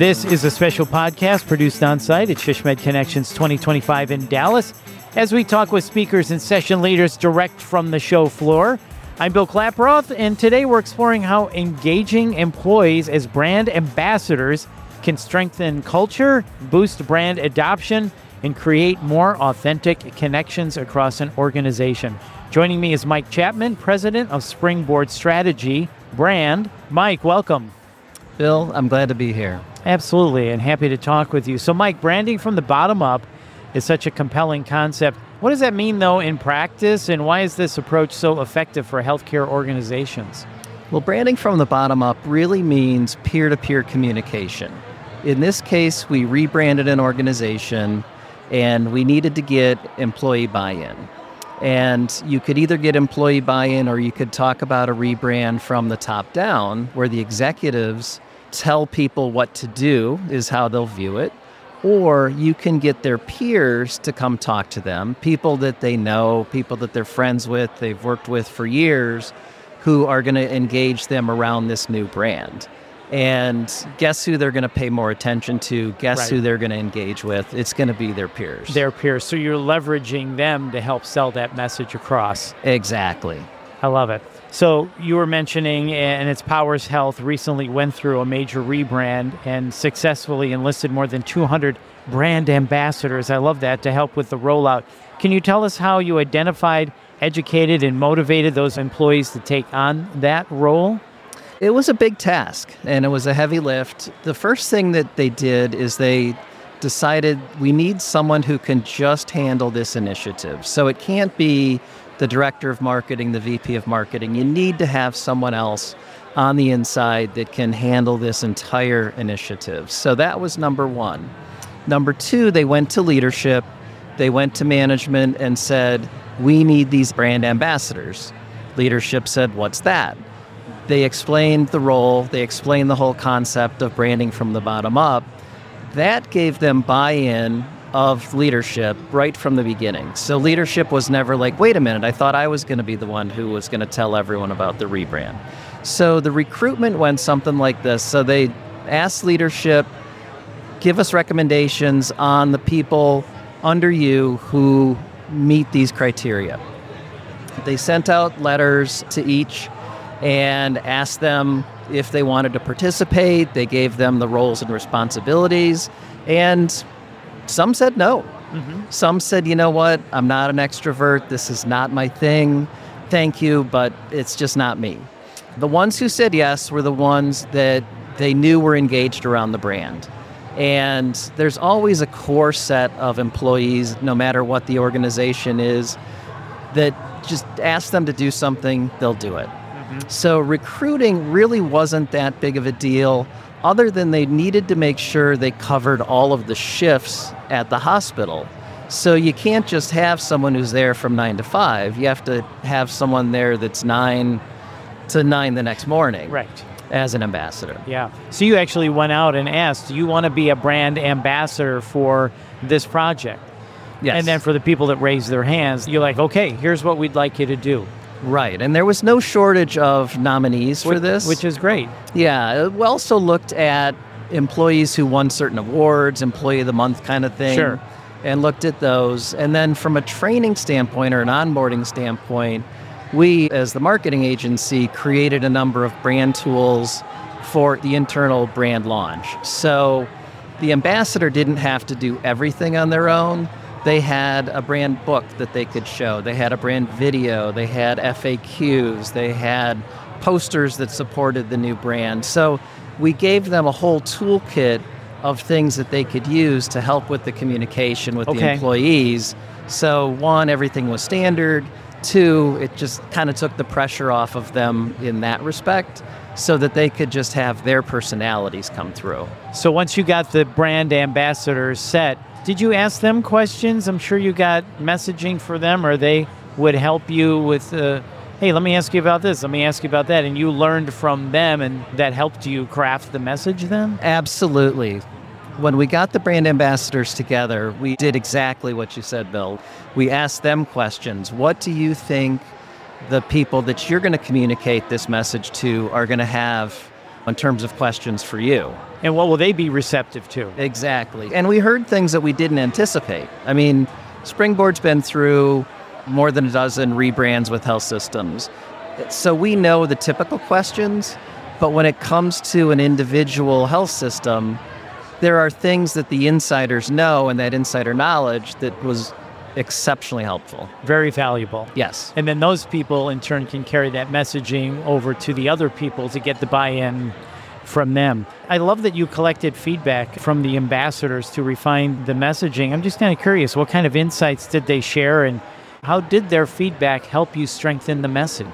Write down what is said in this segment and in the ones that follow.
This is a special podcast produced on site at SHSMD Connections 2025 in Dallas as we talk with speakers and session leaders direct from the show floor. I'm Bill Klaproth, and today we're exploring how engaging employees as brand ambassadors can strengthen culture, boost brand adoption, and create more authentic connections across an organization. Joining me is Mike Chapman, president of Springboard Strategy Brand. Mike, welcome. Bill, I'm glad to be here. Absolutely, and happy to talk with you. So, Mike, branding from the bottom up is such a compelling concept. What does that mean, though, in practice, and why is this approach so effective for healthcare organizations? Well, branding from the bottom up really means peer-to-peer communication. In this case, we rebranded an organization, and we needed to get employee buy-in. And you could either get employee buy-in or you could talk about a rebrand from the top down, where the executives tell people what to do is how they'll view it. Or you can get their peers to come talk to them, people that they know, people that they're friends with, they've worked with for years, who are going to engage them around this new brand. And guess who they're going to pay more attention to? Guess who they're going to engage with? It's going to be their peers. Their peers. So you're leveraging them to help sell that message across. Exactly. I love it. So you were mentioning, and it's Powers Health recently went through a major rebrand and successfully enlisted more than 200 brand ambassadors. I love that, to help with the rollout. Can you tell us how you identified, educated, and motivated those employees to take on that role? It was a big task, and it was a heavy lift. The first thing that they did is they decided we need someone who can just handle this initiative. So it can't be the director of marketing, the VP of marketing. You need to have someone else on the inside that can handle this entire initiative. So that was number one. Number two, they went to leadership. They went to management and said, we need these brand ambassadors. Leadership said, what's that? They explained the role. They explained the whole concept of branding from the bottom up. That gave them buy-in of leadership right from the beginning. So leadership was never like, wait a minute, I thought I was going to be the one who was going to tell everyone about the rebrand. So the recruitment went something like this. So they asked leadership, give us recommendations on the people under you who meet these criteria. They sent out letters to each and asked them if they wanted to participate. They gave them the roles and responsibilities, and some said no. Mm-hmm. Some said, you know what, I'm not an extrovert. This is not my thing. Thank you, but it's just not me. The ones who said yes were the ones that they knew were engaged around the brand. And there's always a core set of employees, no matter what the organization is, that just ask them to do something, they'll do it. Mm-hmm. So recruiting really wasn't that big of a deal, other than they needed to make sure they covered all of the shifts at the hospital. So you can't just have someone who's there from 9 to 5. You have to have someone there that's 9 to 9 the next morning. Right. As an ambassador. Yeah. So you actually went out and asked, do you want to be a brand ambassador for this project? Yes. And then for the people that raised their hands, you're like, okay, here's what we'd like you to do. Right, and there was no shortage of nominees for this. Which is great. Yeah, we also looked at employees who won certain awards, Employee of the Month kind of thing. Sure. And looked at those. And then from a training standpoint or an onboarding standpoint, we, as the marketing agency, created a number of brand tools for the internal brand launch. So the ambassador didn't have to do everything on their own. They had a brand book that they could show. They had a brand video. They had FAQs. They had posters that supported the new brand. So we gave them a whole toolkit of things that they could use to help with the communication with the employees. So one, everything was standard. Two, it just kind of took the pressure off of them in that respect, so that they could just have their personalities come through. So once you got the brand ambassadors set, did you ask them questions? I'm sure you got messaging for them, or they would help you with, hey, let me ask you about this, let me ask you about that, and you learned from them, and that helped you craft the message then? Absolutely. When we got the brand ambassadors together, we did exactly what you said, Bill. We asked them questions. What do you think the people that you're going to communicate this message to are going to have in terms of questions for you. And what will they be receptive to? Exactly. And we heard things that we didn't anticipate. I mean, Springboard's been through more than a dozen rebrands with health systems. So we know the typical questions, but when it comes to an individual health system, there are things that the insiders know, and that insider knowledge that was exceptionally helpful. Very valuable. Yes. And then those people in turn can carry that messaging over to the other people to get the buy-in from them. I love that you collected feedback from the ambassadors to refine the messaging. I'm just kind of curious, what kind of insights did they share, and how did their feedback help you strengthen the message?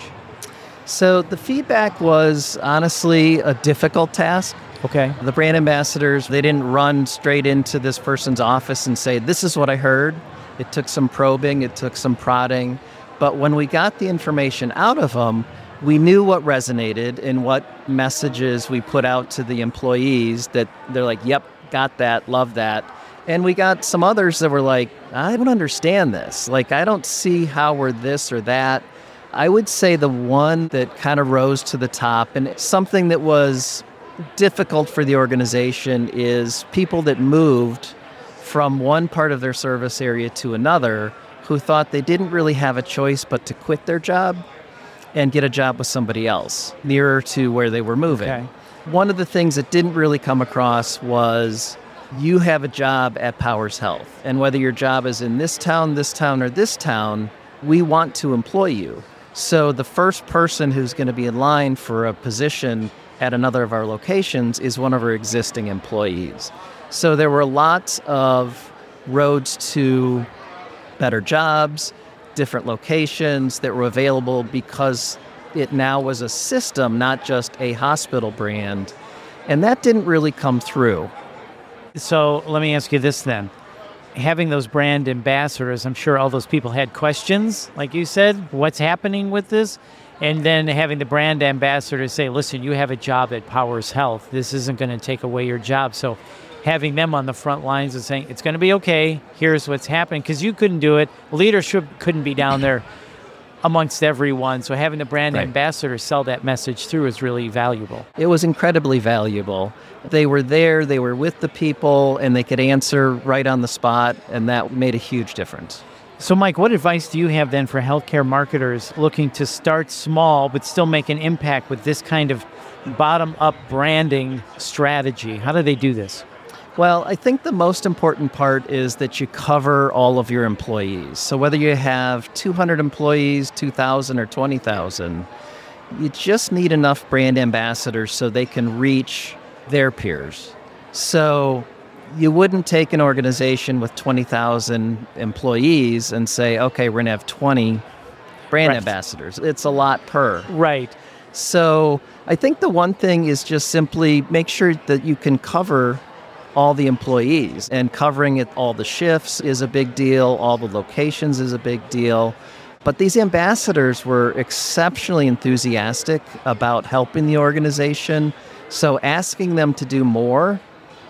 So the feedback was honestly a difficult task. Okay. The brand ambassadors, they didn't run straight into this person's office and say, this is what I heard. It took some probing, it took some prodding. But when we got the information out of them, we knew what resonated and what messages we put out to the employees that they're like, yep, got that, love that. And we got some others that were like, I don't understand this. Like, I don't see how we're this or that. I would say the one that kind of rose to the top, and something that was difficult for the organization, is people that moved from one part of their service area to another who thought they didn't really have a choice but to quit their job and get a job with somebody else nearer to where they were moving. Okay. One of the things that didn't really come across was you have a job at Powers Health, and whether your job is in this town, or this town, we want to employ you. So the first person who's going to be in line for a position at another of our locations is one of our existing employees. So there were lots of roads to better jobs, different locations that were available because it now was a system, not just a hospital brand. And that didn't really come through. So let me ask you this then. Having those brand ambassadors, I'm sure all those people had questions, like you said, what's happening with this? And then having the brand ambassador say, listen, you have a job at Powers Health. This isn't going to take away your job. So having them on the front lines and saying, it's going to be okay. Here's what's happening. Because you couldn't do it. Leadership couldn't be down there amongst everyone. So having the brand ambassador sell that message through is really valuable. It was incredibly valuable. They were there, they were with the people, and they could answer right on the spot, and that made a huge difference. So, Mike, what advice do you have then for healthcare marketers looking to start small but still make an impact with this kind of bottom-up branding strategy? How do they do this? Well, I think the most important part is that you cover all of your employees. So whether you have 200 employees, 2,000, or 20,000, you just need enough brand ambassadors so they can reach their peers. So you wouldn't take an organization with 20,000 employees and say, okay, we're going to have 20 brand ambassadors. It's a lot per. Right. So I think the one thing is just simply make sure that you can cover all the employees, and covering it, all the shifts is a big deal, all the locations is a big deal. But these ambassadors were exceptionally enthusiastic about helping the organization. So asking them to do more,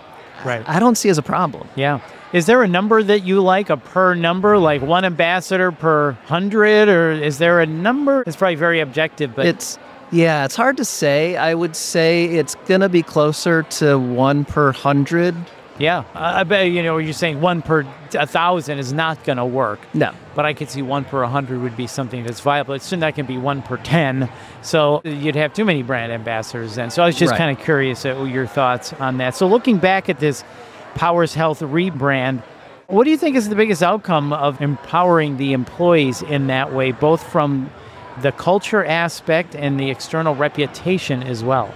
I don't see as a problem. Yeah. Is there a number that you like, a per number, like one ambassador per 100, or is there a number? It's probably very objective, but it's hard to say. I would say it's going to be closer to 1 per 100. Yeah. I bet, you're saying 1 per 1,000 is not going to work. No. But I could see 1 per 100 would be something that's viable. It's soon that can be 1 per 10. So you'd have too many brand ambassadors then. So I was just kind of curious your thoughts on that. So looking back at this Powers Health rebrand, what do you think is the biggest outcome of empowering the employees in that way, both from the culture aspect and the external reputation as well?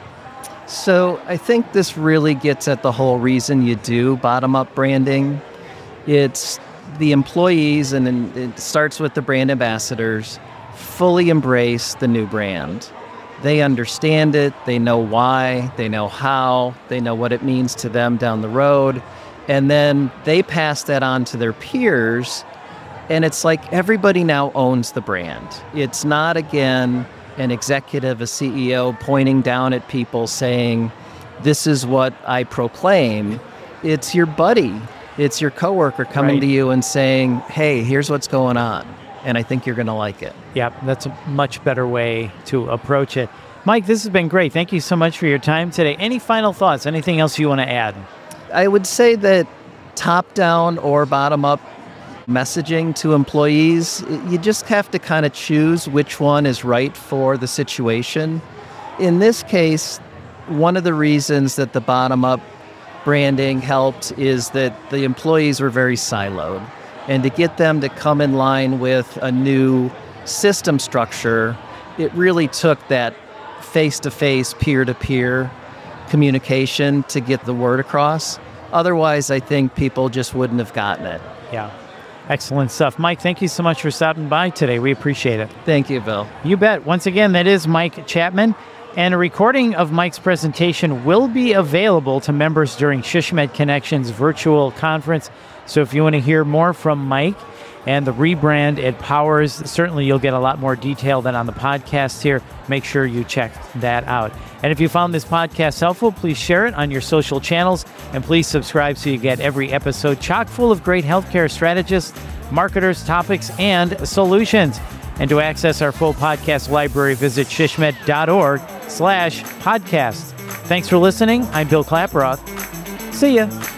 So I think this really gets at the whole reason you do bottom-up branding. It's the employees, and it starts with the brand ambassadors, fully embrace the new brand. They understand it, they know why, they know how, they know what it means to them down the road, and then they pass that on to their peers. And it's like everybody now owns the brand. It's not, again, an executive, a CEO pointing down at people saying, this is what I proclaim. It's your buddy. It's your coworker coming to you and saying, hey, here's what's going on. And I think you're going to like it. Yeah, that's a much better way to approach it. Mike, this has been great. Thank you so much for your time today. Any final thoughts? Anything else you want to add? I would say that top-down or bottom-up messaging to employees, you just have to kind of choose which one is right for the situation. In this case, one of the reasons that the bottom-up branding helped is that the employees were very siloed. And to get them to come in line with a new system structure, it really took that face-to-face, peer-to-peer communication to get the word across. Otherwise, I think people just wouldn't have gotten it. Yeah. Excellent stuff. Mike, thank you so much for stopping by today. We appreciate it. Thank you, Bill. You bet. Once again, that is Mike Chapman. And a recording of Mike's presentation will be available to members during SHSMD Connections virtual conference. So if you want to hear more from Mike and the rebrand at Powers, certainly you'll get a lot more detail than on the podcast here. Make sure you check that out. And if you found this podcast helpful, please share it on your social channels. And please subscribe so you get every episode chock full of great healthcare strategists, marketers, topics, and solutions. And to access our full podcast library, visit shsmd.org/podcast. Thanks for listening. I'm Bill Klaproth. See ya.